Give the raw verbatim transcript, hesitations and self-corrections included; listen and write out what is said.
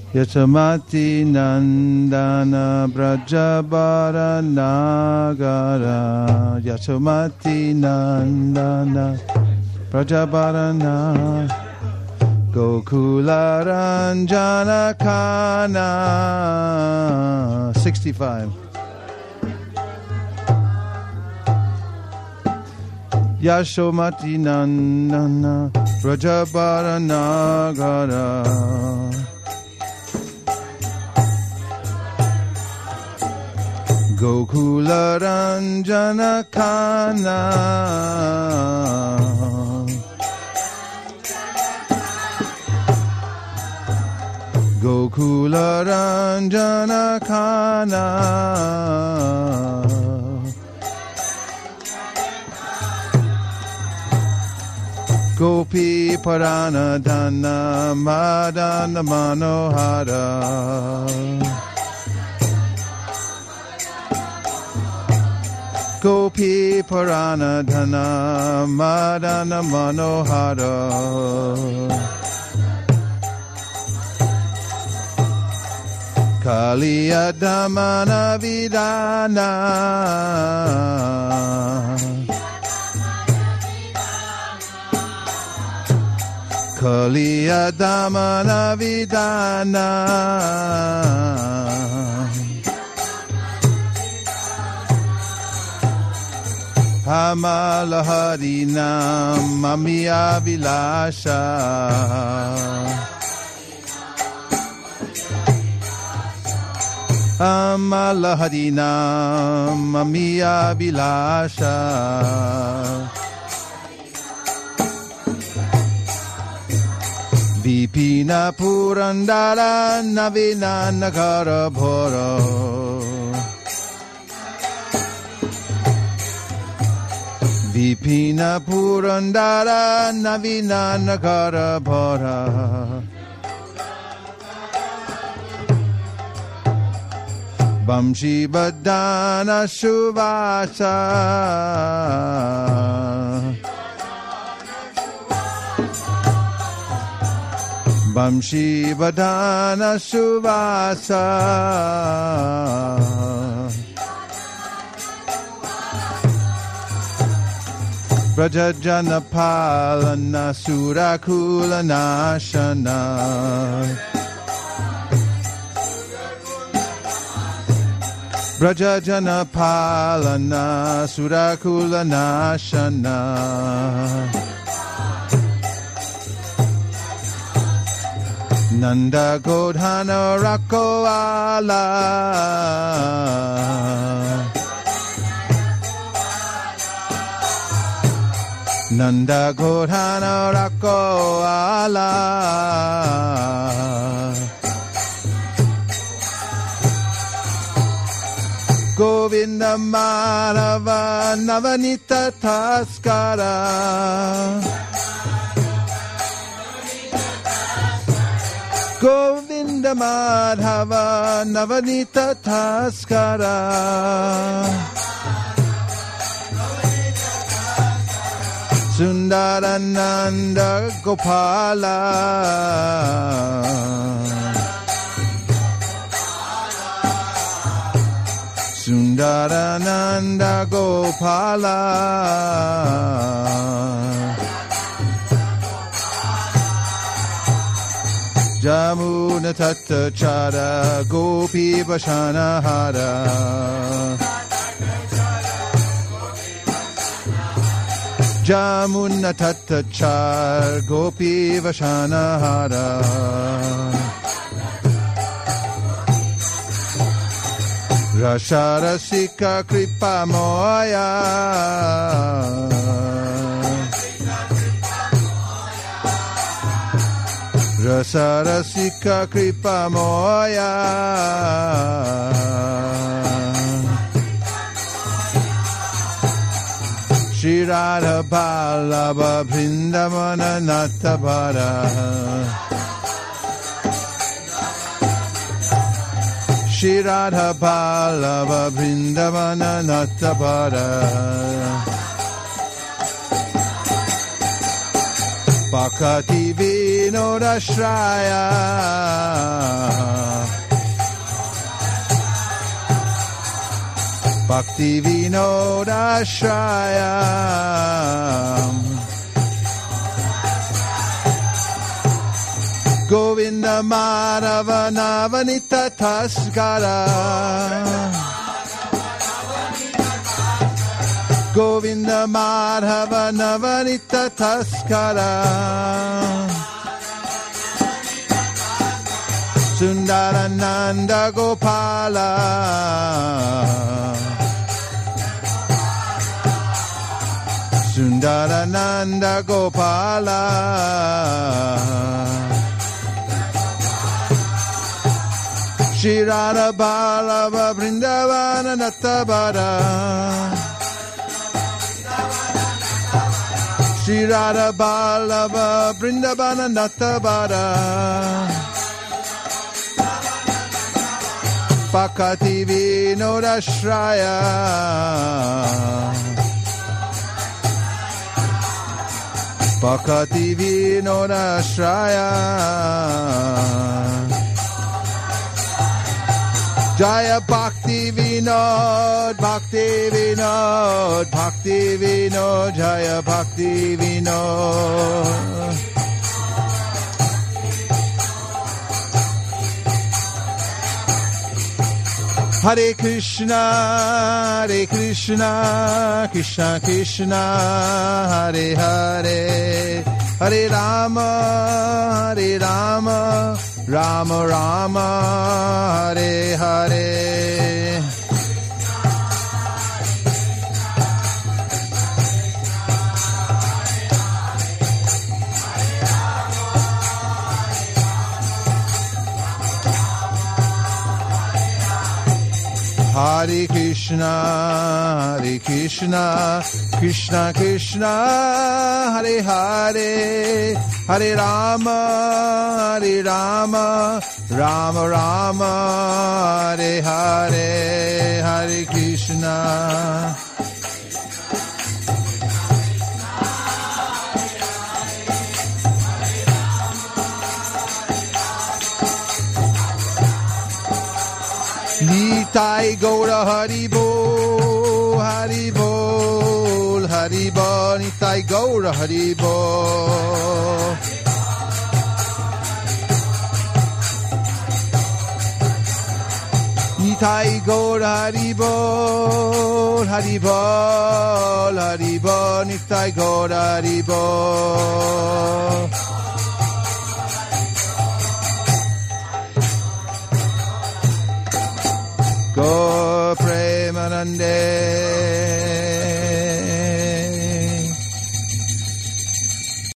Yashamati Nandana Brajabara Nagara Yashamati Nandana Brajabara Nagara Gokula Ranjana Kana sixty-five. Yashamati Nandana Brajabara Nagara Gokula Ranjana Kana Gokula Ranjana Kana Gopi Parana Dana Madana Manohara Gopi Parana Dana Madana Manohara Kaliya Damana Vidana Kaliya Damana Vidana Hamalaharinam Mamiya Vilasha Hamalaharinam Mamiya Vilasha Vipina Purandara Navina Nagara Bhoro Vipina Purandara Navina Nagara Bhora Vamshi Badana Shuvasa Vamshi Badana Shuvasa Brajajana Palana Surakula Nashana Brajajana Palana Surakula Nashana Nanda Godhana Rakoala Nanda Godhana Rakoala Govinda Madhava Navanita Taskara Govinda Madhava Navanita Taskara Sundarananda Gopala Sundarananda Gopala Jamuna Tatta Chara Gopi Vashana Hara Jamuna Tatta Char Gopi Vashana Hara Rasharasika Kripa Moya Rasarasika Kripa Moya Shri Radha Ballabha Vrindavana Nattabhara Shri Radha Ballabha Vrindavana Nattabhara Bhakati Vino Vinodashraya Bhakti Vinodashraya Govinda Madhava Navanita Taskara Govinda Madhava Navanita Taskara Sundarananda Gopala Sundarananda Gopala Shri Radha Ballabha Vrindavana Nattabara Shri Radha Ballabha Vrindavana Nattabara Bhakti Vinodashraya Bhakti Vinodashraya Jaya Bhakti Vinod, Bhakti Vinod, Bhakti Vinod, Jaya Bhakti Vinod. Hare Krishna, Hare Krishna, Krishna Krishna, Hare Hare, Hare Rama, Hare Rama, Rama Rama, Hare Hare. Hare Krishna, Hare Krishna, Krishna Krishna, Hare Hare, Hare Rama, Hare Rama, Rama Rama, Hare Hare, Hare Krishna. Nitai Gaura Haribo, Haribo, Haribo, Nitai Gaura Haribo. Nitai Gaura Haribo, Haribo, Haribo, Nitai Gaura Haribo. Go pray